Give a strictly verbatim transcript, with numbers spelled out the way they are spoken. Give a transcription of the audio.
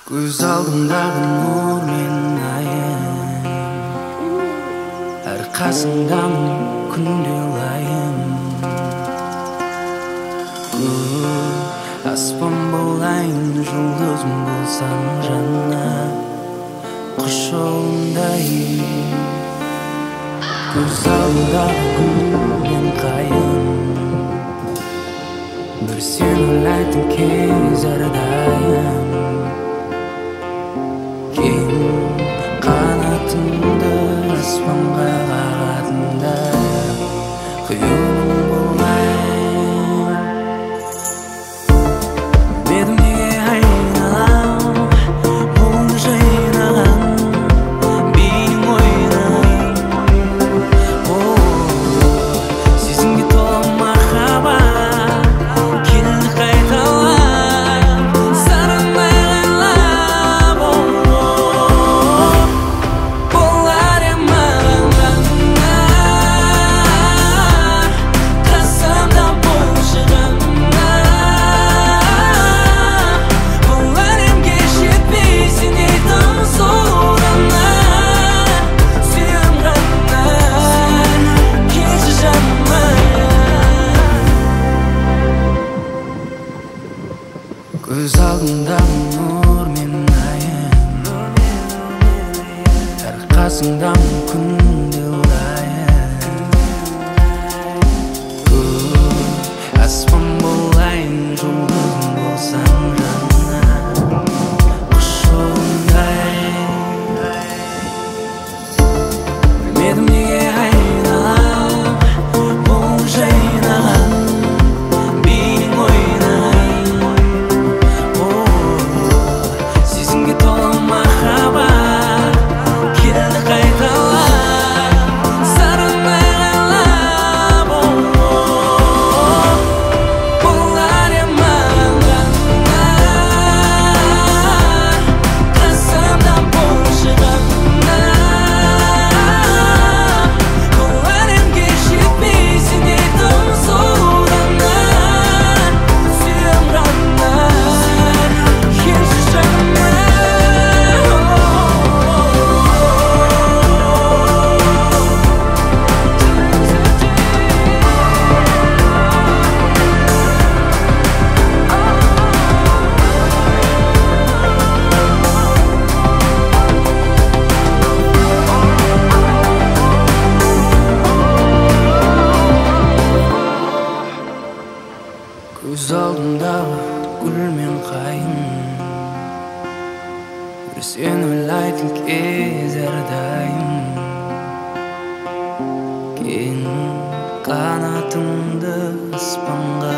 Көз алдымдағы нұр мен айым, әр қасыңдамын күнде лайым. Аспан болайын, жұлдызым болсаң жанна, құс жолындай. Көз алдымдағы күн мен қайым, бір сен ойлайтын кез әрдайым. Қанатымды аспанға қағатында құйылым болайын. Білмедім неге айналам, қолымды жайнаған бейнең ойнай. Сезімге тола махаббат келді қайталап, сарынай қайлап. Болар ем маған қасымда болшы ғана. Болар ем кеш жетпей сенетін соңына. Сүйем ғана келші жаныма. Көз алдымдағы нұр мен айым, әр қасыңдамын күнде лайым. Аспан болайын, жұлдызым болсаң жанна, құс жолындай. Білмедім неге айналам, қолымды жайнаған бейнең ойнай. Сезімге тола махаббат келді қайталап, сарынай қайлап. Болар ем маған қасымда болшы ғана. Болар ем кеш жетпей сенетін соңына. Сүйем ғана келші жаныма. Көз алдымдағы гүл мен қайың, бір сен ойлайтын кез әрдайым. Кең қанатымды аспанға